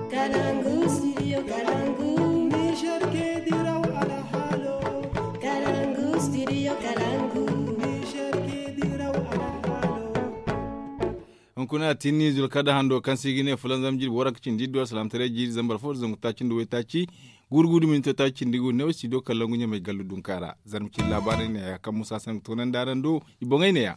Kalangu, studio Kalangu. Niger ke diraw ala halo. Kalangu, studio Kalangu. Niger ke diraw ala halo. On kuna tinni zul kada hando kan sigine fulan zamjir warak cin diddo salam tare jir zambar for zung ta cin do ta ci gurgudu min ta cin digo ne studio Kalangu nya mai gallu dun kara zarmci labarin ne kan Musa san tonan darando ibongai ne ya.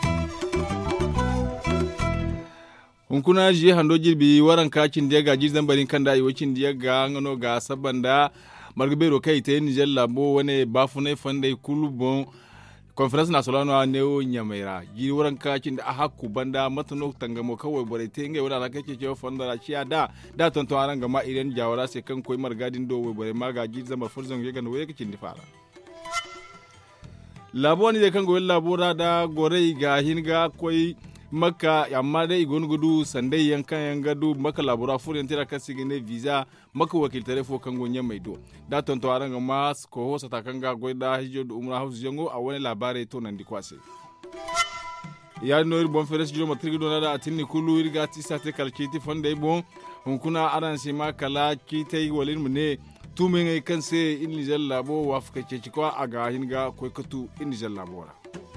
Hunkuna ji hando jirbi waran kacin da ga jizan barin kan da iwacin da ga ngano ga sabanda margabero kai ta yin jella bo wane bafune fande kulubon conference national ne o nyamera ji waran kacin da hakku banda matano tangamo kawai bare te ngai wala kake ke fanda la ciya da tonto aran ga ma idan jawara sai kan koi margadin do wai bare maga jizan ba furzan ga no wai kacin di fara labo ni da kan go labora da gore ga hinga koi maka amma dai igon gudu sandai yankan yangadu maka labura furin tira kasi gine visa maka wakil telefo kan gonya mai do da tonto aranga mas ko hosa ta kanga goida hijo do umra house jango a wani labare to nan di kwase ya no bon feres jiro matrigi do da atinni kulu irga tisa te kalkiti fonde bon hunkuna aran sima kala kitai walin mune tumen ai kanse in lijal labo wafka ce ko aga hinga ko katu in lijal labora.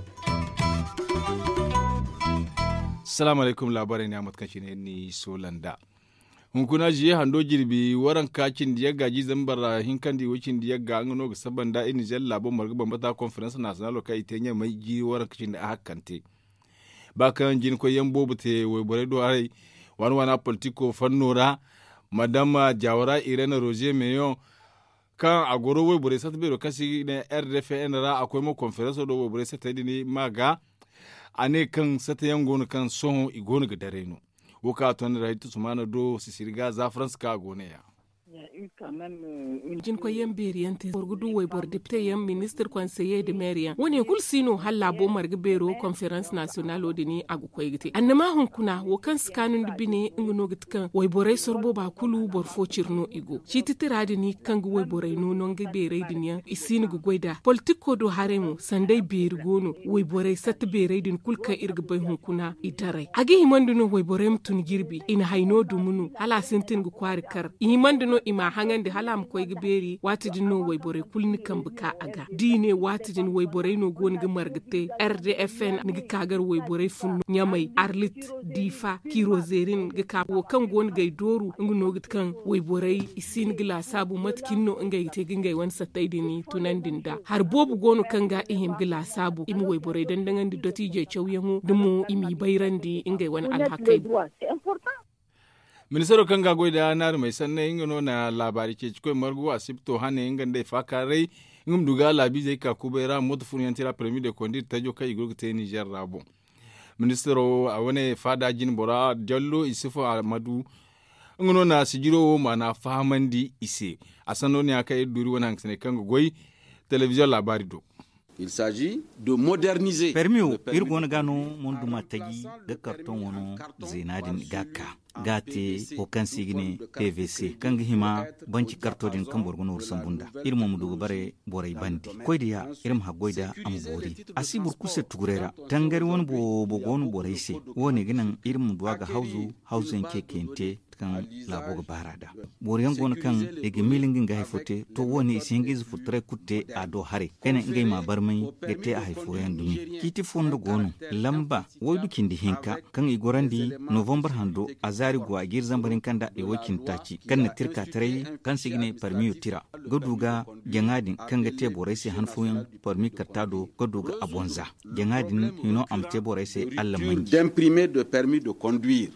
Assalamu alaikum labarai ne Ahmad Kashi ne ni Solanda. Hunkuna jiye hando jirbi waran kakin da ya gaji zambara hinkan di wucin da ya ga ngano ga sabanda ini jalla bo marga bambata conference national kai tenya mai ji waran kacin da hakante. Bakan jin ko yambo bute we bore do ai wana politiko fannora madama Jawara Irene Roger Meyon kan agoro we bore satbe kasi ne RDFN ra akwai mo conference do we bore satadi ni maga ane kan sata yan gonu kan son igonu ga dare no woka ton raitu sumana do sisirga za France ka gone ya jin ko yamberi yante borgudu way bor député yam ministre conseiller de maire woni kul sino halla bo marga bero conférence nationale odini agu koygiti annama hun kuna wo kan skanun dubine ngono gitkan way boray sorbo ba kulu bor fo cirno igo cititirade ni kan way boray no nonga bere dinya isini gu goida politiko do haremu sandai beru gono way boray sat bere din kulka irga bay hun kuna itare agi himanduno way boray mutun girbi ina hayno dumunu hala sintin gu kwari kar himanduno ima hangande halam koy gberi watidin no waybore kulni kambuka aga dine watidin waybore no gon ga margate RDFN ni kagar waybore funno nyamai arlit difa kirozerin ga ka wo kan gon gay doru nguno git kan waybore isin gila sabu matkinno ngay te gingay wan sataydini tunandinda har bobu gonu kan ga ihim gila sabu imi waybore dandangandi dotije chawyangu dumu imi bayrandi ingay wan alhakai Ministero kanga goida nar mai sanne ingano na labari ke cikoy margo asipto hane ingande fakare ingum duga labi zai ka kubera modfun yantira premier de conduire tajo kai gurgute Niger rabo. Ministero a wane fada jin bora jallo isifu amadu ingano na sijiro mana fahamandi ise asano ne akai duri wannan sene kanga goy television labari do. Il s'agit de moderniser. Permis irgon gano monduma tagi de carton wono zenadin gaka gate o kan sigine PVC kan hima banci kartodin kan borgono ursambunda irmo mudugo bare boray bandi koydiya irim hagoyda am bori asibur kuse tugurera tangari won bo gon borayse woni ginan irim duwaga hauzen kekente kan laboga barada boriyan gon kan ege milingin ga haifote to woni isingiz futre kutte ado hare kene ngai ma barmai gete a haifo yan dumi kiti fondo gono lamba woydu kindi hinka kan igorandi November hando azari gwa girzan barin kanda e wakin taci kan na tirka tare kan sigine parmi tira goduga jangadin kan ga te boraisi hanfuyin parmi katado goduga abonza jangadin hino am te boraisi Allah mangi d'imprimer de permis de conduire.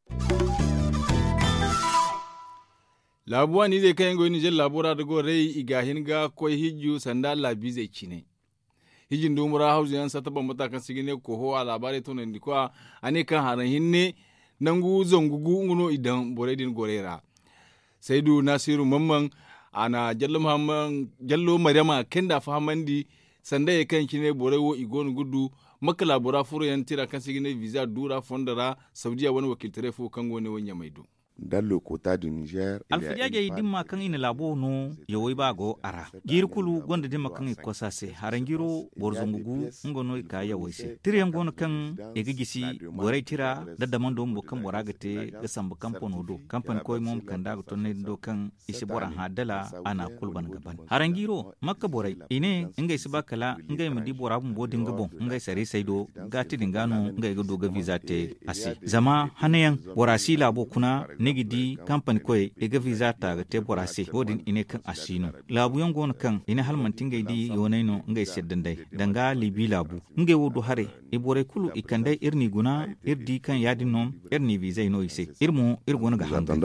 Labuwa ni zai kayan goyi Nijar labura da gore igahin ga koi hiju sanda labi zai cine. Hijin dumura hausa yan sata ban matakan sigine koho a labarai tunan dikwa ane kan haran hinne nangu zongugu nguno idan boredin gorera. Saidu Nasiru Mamman ana jallo Maryama kenda fahamandi sanda ya kan kine borewo igonu gudu maka labura furo yan tira kan sigine visa dura fondara Saudiya wani wakil telefo kan gone wanya maido. dans le quota du Niger. Alfajaje dimma kan ina labo no yawai bago ara. Girkulu gonda dimma kan ikosase harangiro borzongugu ngono ka yawaise. Tiriyam gono kan egigisi borai tira da damando mbo kan boragate ga sambu kampono do. Kampan koy mom kan dago tonne do kan isi boran hadala ana kulban gaban. Harangiro makka borai ine inga isi bakala inga midi borabun bodin gabon inga sare saido gati dingano inga do ga visa te asi. Zama hanayan borasi labo kuna negidi kampan koy ega visa ta ga te borasi bodin ine kan asino. Labu yon gono kan ine halmantin ga di yonaino inga seddandai danga libi labu. Inga wodo hare ibore kulu ikandai irni guna irdi kan yadin nom irni visa ino ise. Irmo irgona ga handa.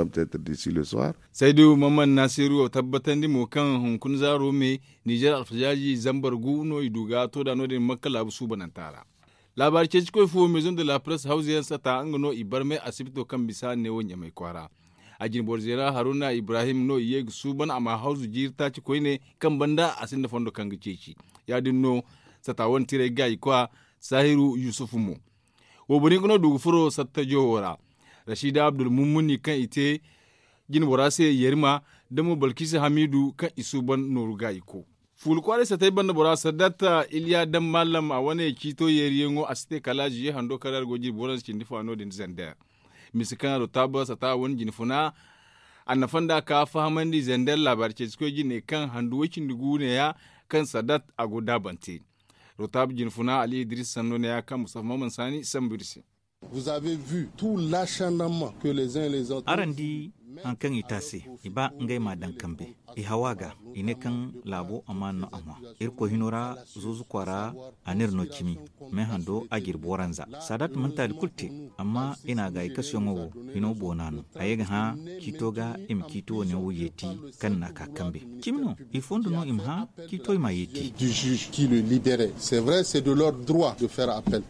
Saidu Mamman Nasiru tabbatan di mo kan hunkun zaro me Niger alfajaji zambar guno iduga to da no de makala bu subanantara. Labar ce ciko fo maison de la presse hausiyan sata angano ibarme asibito kan bisa ne wonya mai kwara. Ajin Borzera Haruna Ibrahim no yeg suban ama hausu jirta ci koine kan banda asin da fondo kan gice ya dinno sata won tire gai kwa Sahiru Yusufu mu. Wobuni kono dugu furo satta jowora. Rashida Abdul Mumuni kan ite jin borase yerma damo Balkisi Hamidu kan isuban noruga iko. Fulkwale sa tai banda borasa data Iliya dan mallam a wane kito yeriyengo asite kalaji ye hando karar goji boras cindifa no din zender. Misikana do taba sa ta won jinfuna annafanda ka fahamandi zender labar ce ko jine kan handu wakin dugu ne ya kan sadat a goda bante. Rotab jinfuna Ali Idris Sanno ne ya kan Mustafa Mamman Sani Sambirsi. Vous avez vu tout l'acharnement que les uns et les autres. Arandi an kan itase iba ngai ma dan kambe I hawaga ine kan labo amano ama irko hinora zuzu kwara anir no kimi me hando agir boranza sadat mental kulte amma ina ga ikasyo ngo hino bonano ayega ha kitoga im kito ne wuyeti kan na kakambe kimno ifondo no imha kito ma yeti du juge qui le libérait. C'est vrai, c'est de leur droit de faire appel.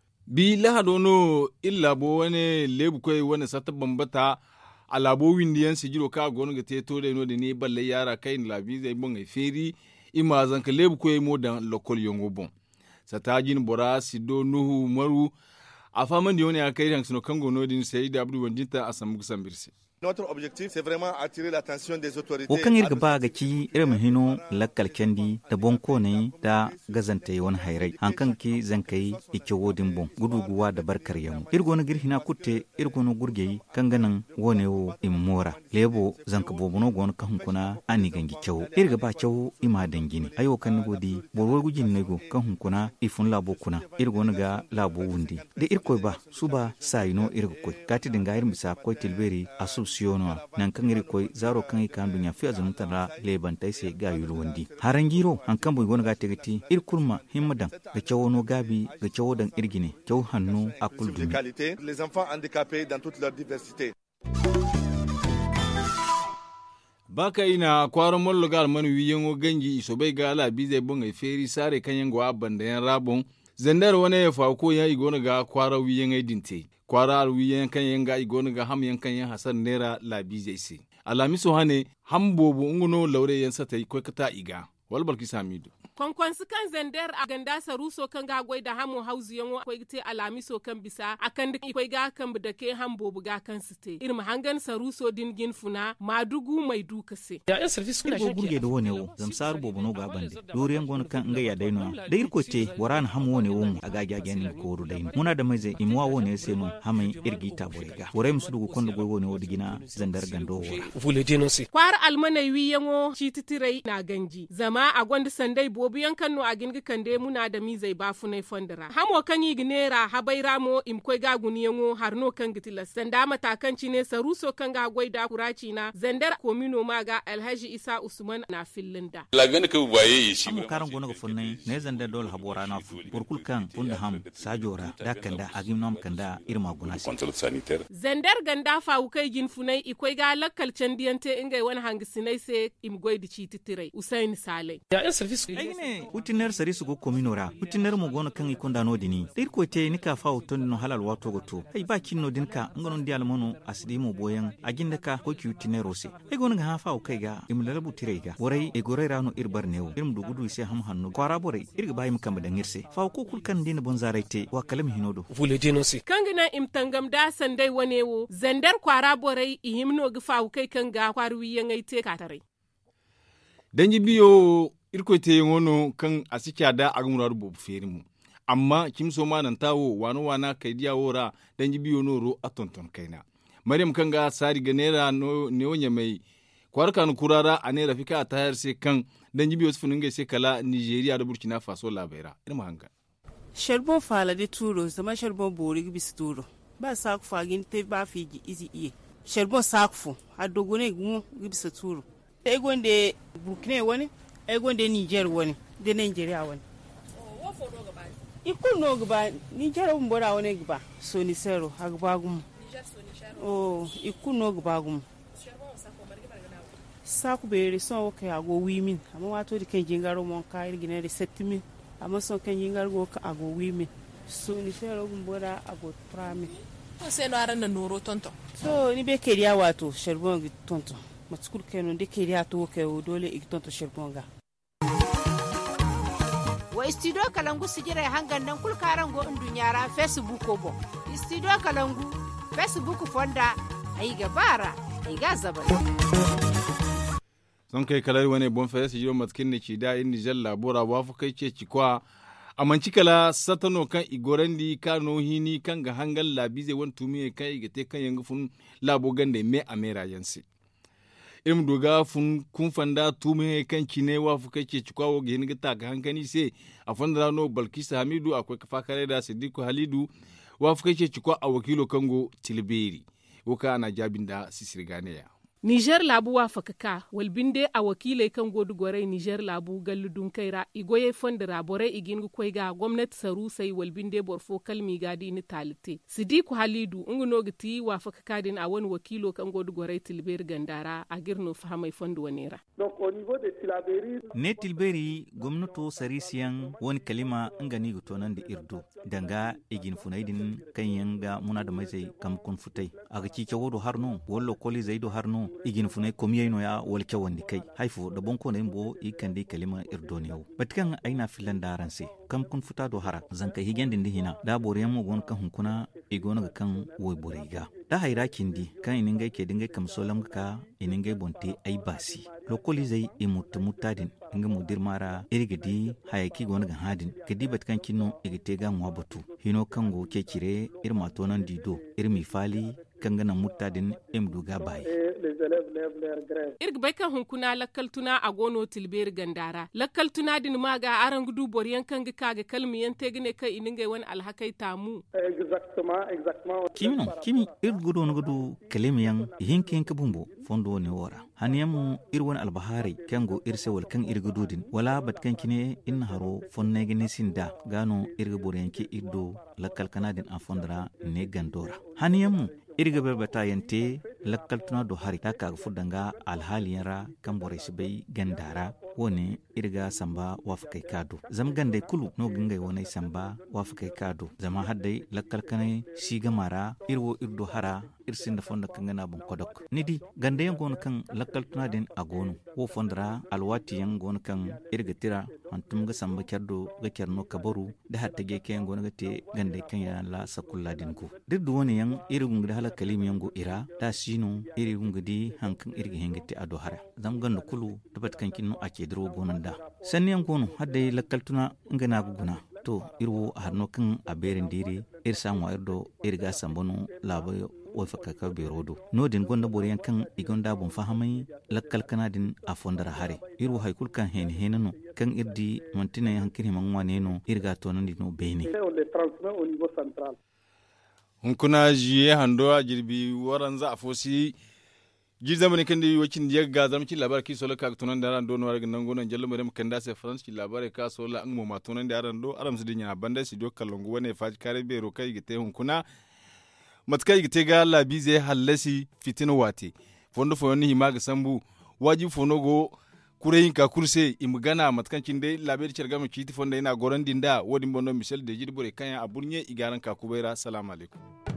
Bi lahadono illa bo wane lebu koy wane sata bambata alabo windiyan sigiro ka gonu ga teto de no de ne balle yara kai la visa bon e feri ima zanka lebu koy mo dan lokol yongo bon sata jin bora sido nuhu maru afaman dione akai han sino kango no din sayyid abdu wandinta asamu sambirsi. Notre objectif, c'est vraiment attirer l'attention des autorités. O kan irga ba ga ci irin hino lakkal kendi da bonko ne da gazante wani hairai an kan ki zankai ike wodin bon guduguwa da barkar yamu irgo na girhina kutte irgo na gurgei kan ganan wone wo imora lebo zanka bobono gon ka hunkuna ani gangi cewo irga ba cewo ima dangini ayo kan godi borwo gujin nego kan hunkuna ifun labo kuna irgo na ga labo wundi da irko ba suba sayino irgo koy kati dinga irin bisa koy tilberi asu siono nan kan iri koy zaro kan i kan dunya fi azun tara leban tai se ga yulu wandi harangiro an kan boy gona ga tegati ir kurma himmadan ga chawono gabi ga chawodan irgine chaw hannu akul dumi les enfants handicapés dans toute leur diversité. Baka ina kwaron mollo gal manu wiyengo ganji isobai ga ala bize bonga feri sare kanyango abanda yan rabon zandar wane ya fako ya igona ga kwara wiyenga dinte kwara wiyen kan yanga igona ga ham yan kan yan hasan nera labi zai se alamiso hane hambobo nguno laure yan satai ko kata iga walbal kisamido kwankwansu kan zandar a ganda saruso kan ga gwai da hamu hauzu yanwo akwai te alamiso kan bisa akan da akwai ga kan da ke hambo buga kan site irin hangan saruso dingin funa madugu mai duka se ya yan service kuna ko gurge da wone wo zamsar bobo no ga bande doriyan gon kan nga ya daino da irko te waran hamu wone wo mu aga ga gani ko ru daino muna da mai zai imwa wone se no hamai irgi ta borega wore musu dugu kon go wone wo digina zandar gando wo vous le dénoncez kwar almanai wi yanwo chititirai na ganji zama a gonda sandai bobu yankan no a gingi kande muna da mi zai bafu nai fondara hamo kan yi ginera habaira mo imkoi ga guniyango har no kan gitila sanda matakanci ne saruso kan ga gwaida kuraci na zandar komino maga Alhaji Isa Usman na fillinda la gane ka waye yi shi am karan gona ga fonnai ne zandar dol habora na fu burkul kan punda ham sajora da kanda agim nom kanda irma guna zandar ganda fa ukai gin funai ikoi ga lakkal candiyante ingai wani hangisinai se imgoi di cititirai Usain Saleh ya yan service ne utiner sari su go kominora utiner mo gono kan ikonda no dini dir ko te ni ka fa uton no halal wato goto ai ba kinno din ka ngonon di almono asidi mo boyan aginda ka ko ki utinero se ai gono ga fa o kai ga imlala butire ga borai e gore rano irbar newo irum dugudu se ham hanno kwara borai irga bayi mukam da ngirse fa ko kul kan din bon zaraite wa kalam hinodo vule dinosi kangina imtangam da sandai wanewo zandar kwara borai ihimno ga fa o kai kan ga kwaru yangai te katare danji biyo irko te ngono kan asikia da agmurar bo ferimu amma kimso ma nan tawo wano wana kai dia wora danji biyo no ro atonton kaina maryam kanga sari ganera no ne wonya mai kwarkan kurara ane rafika tayar se kan danji biyo sufuninga se kala Nigeria da Burkina Faso labera irma hanga sherbon fala de turo zama sherbon bori bis turo ba sa ku fagin te ba fiji izi iye sherbon sakfu adogone gumo bis turo egonde Burkina wani egonde Niger wani de Nigeria wani wo fodo ga ba ikun no ga ba Niger mun bora wani ga ba so ni sero agba gum Niger so ni sharo ikun no ga ba gum saku bere son okay ago wimin amma wato de kan jingaro mon ka irgine de 7000 amma son kan jingar go ka ago wimin so ni sero gum bora ago 3000 to sai no aran na noro tonto so ni be keriya wato sherbon gi tonto matskul keno de keriya to ke dole ig tonto sherbon ga wa studio kalangu sigira hangan nan kul karango indunyara Facebook ko bo studio kalangu Facebook fonda ai gabara ai ga zabal son kai kalar wani bon fere su jiro matkin ne ci da in Niger labora wa fu kai ce ci kwa amanci kala satano kan igorandi kano hini kan ga hangal labize won tumi kai ga te kan yanga fun labo gande me amera yansi im doga fun kun fanda tumi kan kine wa fu kai ce ci kwa wo ga hin ga ga hankani se a fanda no Balkisa Hamidu akwai kafa kare da Siddiku Halidu wa fu kai ce ci kwa a wakilo Kango Tilberi woka na jabin da sisirgane ya Niger labu wa fakaka walbinde a wakilai kan godu gore Niger labu galludun kaira igoye fondira bore igin kwai ga gwamnati saru sai walbinde borfo kalmi gadi ni talite Sidiku Halidu unguno giti wa fakaka din a wani wakilo kan godu gore Tilberi gandara a girno fahamai fondo wanera ne Tilberi gwamnato sarisiyan wani kalima ngani gutonan da irdo danga igin funaidin kan yanga muna da mai sai kam kun futai aga kike wodo harno wallo koli zaido harno igin funai komiyai no ya walke wandi kai haifu da bonko ne mbo ikande kalima irdoniyo batkan aina filan daran se kam kun futa do hara zanka higendin dihina da boriyan mu gon kan hunkuna igona ga kan woy boriga da haira kindi kan iningai ke dingai kam solam ka iningai bonte ai basi lokoli zai imutu mutadin inga mudir mara irigidi hayaki gona ga hadin gidi batkan kinno igite ga ngwa batu hino kango ke kire irma tonan dido irmi fali kangana mutadin imduga bai irga bai kan hunkuna lakkaltuna a gono Tilberi gandara lakkaltuna din maga aran gudu boriyan kanga kaga kalmiyan tegine kai iningai wani alhakai tamu kimi irgudo ngudu kalimiyan hinkin kabumbo fondo ne wora haniyamu irwan albahari kango irse wal kan irgududin wala batkan kine in haro fonne gine sinda gano irga boriyan ke iddo lakkal kanadin a fondra ne gandora haniyamu irga berbata yante lakkal tuna do hari ta kaga fudanga alhaliyara kan bore sibai gandara woni irga samba wafakai kado zam gande kulu no gingai woni samba wafakai kado zama haddai lakkal kanai shiga mara irwo irdo hara irsin da fonda kangana bon kodok nidi gande yan gon kan lakkal tuna den agonu wo fondra alwati yan gon kan irga tira antum ga samba kyardo ga kyarno kabaru da hatta ge ken gon ga te gande kan ya la sakulla din ko dirdu woni yan irgun da hala kalimi yan go ira da sino irgun di hankan irga hengete ado hara zam gando kulu tabat kan kinno ake dro gonan da sanni yan gono haddai lakkal tuna ngana guguna to irwo harno kan a berin dire irsa mo irdo irga sambono labayo wai fakaka berodo nodin gonda boriyan kan igonda bon fahamai lakkal kanadin a fondara hare irwo haikul kan heneno kan irdi mantine hankiri mangwane no irga tonandi no bene hunkuna jiye hando a jirbi waran za a fosi ji zamani kan da wakin ya ga zamci labar ki sola ka tunan da ran dono warga nan gonan jallo madam kan da sai france ki labar ka sola an mu matunan da ran do aram su dinya banda si do kallongu wane faji kare be ro kai gite hunkuna matkai gite ga labi zai hallasi fitin wate fondo fo ni himaga sambu waji fono go kureyin ka kurse imgana matkancin dai labir cergama kiti fonda ina goran dinda wodin bono Michel de Jidbore kanya abunye igaran ka kubaira. Assalamu alaikum.